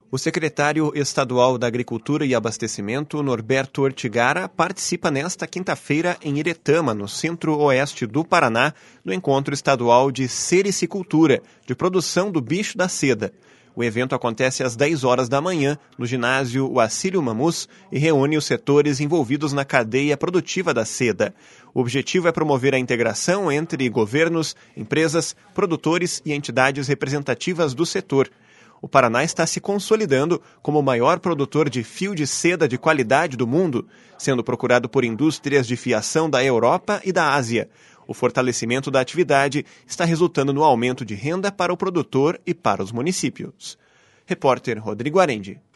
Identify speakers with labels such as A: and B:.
A: O secretário estadual da Agricultura e Abastecimento, Norberto Ortigara, participa nesta quinta-feira em Iretama, no centro-oeste do Paraná, no encontro estadual de sericicultura, de produção do bicho da seda. O evento acontece às 10 horas da manhã no ginásio Acílio Mamus e reúne os setores envolvidos na cadeia produtiva da seda. O objetivo é promover a integração entre governos, empresas, produtores e entidades representativas do setor. O Paraná está se consolidando como o maior produtor de fio de seda de qualidade do mundo, sendo procurado por indústrias de fiação da Europa e da Ásia. O fortalecimento da atividade está resultando no aumento de renda para o produtor e para os municípios. Repórter Rodrigo Arendi.